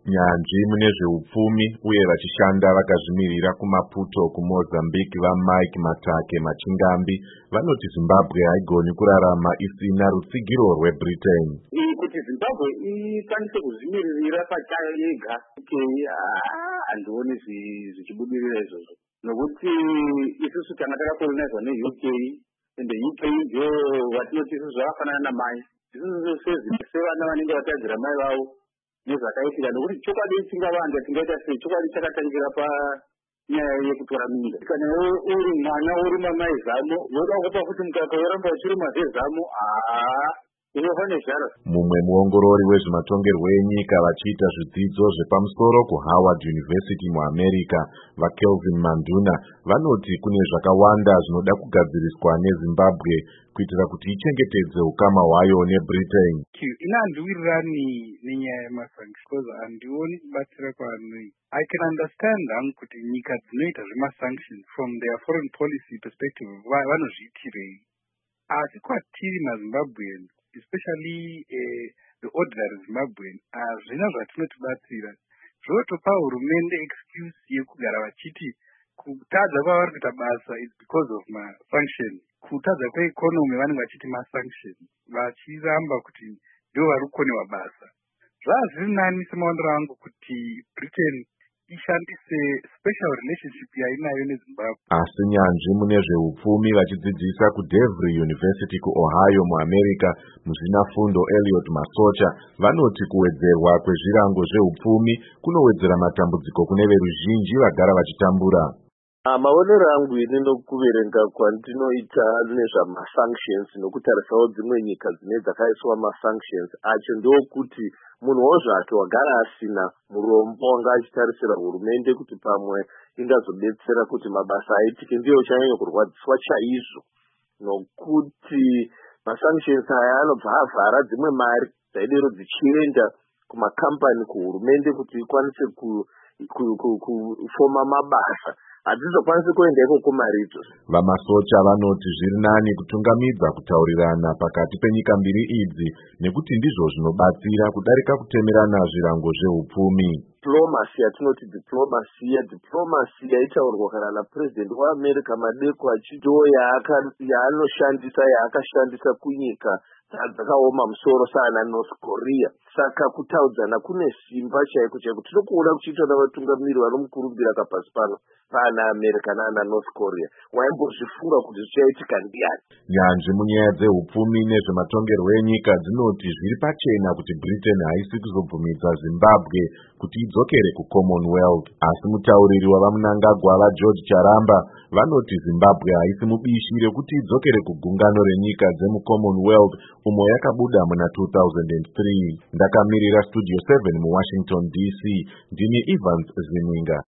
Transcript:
Nyanzvi mune zveupfumi uye vachishanda vakazvimirira kuMaputo kuMozambique vaMike Matake Machingambi vanoti Zimbabwe haigoni kurarama isina rutsigiro rweBritain. Kuti Zimbabwe ikwanise kuzvimiririra pachayo yega handioni zvichibudirira izvozvo, nokuti isusu tanga takakolonizwa neUK ende UK ndio vatinoti isusu zvakafanana namai. Isusu sevana vanenge vatadzira mai vavo nezvakaitika, nokuti chokwadi tingavanda tingaita sei? Chokwadi chakatangira panyaya yekutora mimba. Kana uri mwana uri mamai zamo voda kupa kuti mukaka woramba uchiruma zvezamo Mumwe muongorori wezvematongerwo enyika vachiita zvidzidzo zvepamusoro kuHoward University muAmerica, vaKelvin Manduna, vanoti kune zvakawanda zvinoda kugadziriswa neZimbabwe kuitira kuti ichengetedze ukama hwayo neBritain. Inandiwirirani nenyaya yemasanctions, handioni kubatsira kwaanoita. I can understand kuti nyika dzinoita zvemasanctions from their foreign policy perspective vanozviitirei, asi kwatiri maZimbabweans, especially the ordinary Zimbabwean, hazvina zvatinotibatsira. Zvotopa hurumende excuse yekugara vachiti kutadza kwavari kuita basa is because of masanctions. Kutadza kweekonomi vanenge vachiti masanctions, vachiramba kuti ndivo vari kukonewa basa. Zvazviri nani semaondero angu kuti Britain ishandise special relationship yainayo neZimbabwe. Asi nyanzvi mune zveupfumi vachidzidzisa kuDevry University kuOhio muAmerica, muzvinafundo Elliot Masocha, vanoti kuwedzerwa kwezvirango zveupfumi kunowedzera matambudziko kune veruzhinji vagara vachitambura. Maonero angu nekuverenga kwandinoita nezvamasanctions nokutarisawo dzimwe nyika dzine dzakaiswa masanctions acho ndokuti munhu wozvato wagara asina murombo wanga achitarisira hurumende kuti pamwe ingazodetsera kuti mabasa aitike ndiyo chanyanya kurwadziswa chaizvo, nokuti masanctions aya anobva avhara dzimwe mari dzaidero dzichienda kumakambani kuhurumende kuti ikwanise kufoma mabasa hadzizokwanisi kuenda ikoko maridzo. VaMasocha vanoti zviri nani kutungamidza kutaurirana pakati penyika mbiri idzi nekuti ndizvo zvinobatsira kudarika kutemerana zvirango zveupfumi. Diplomacy yatinoti diplomasi yaitaurwa kana naPresident waAmerica madeko achito yaanoshandisa yaakashandisa kunyika dzakaoma musoro saana North Korea. Saka kutaudzana kune simba chaiko chaiko. Tinokuona kuchiitwa navatungamiri vanomukurumbira kapasi pano paana America naana North Korea. Waimbozvifunga kuti zvichaitika ndiani? Nyanzvi munyaya dzeupfumi nezvematongerwo enyika dzinoti zviri pachena kuti Britain haisi kuzobvumidza Zimbabwe kuti idzokere kuCommonwealth. Asi mutauriri wavaMnangagwa vaGeorge Charamba vanoti Zimbabwe haisi mubishi rekuti idzokere kugungano renyika dzemuCommonwealth umo yakabuda muna 2003. Ndakamirira Studio 7 muWashington DC, ndini Evans Zininga.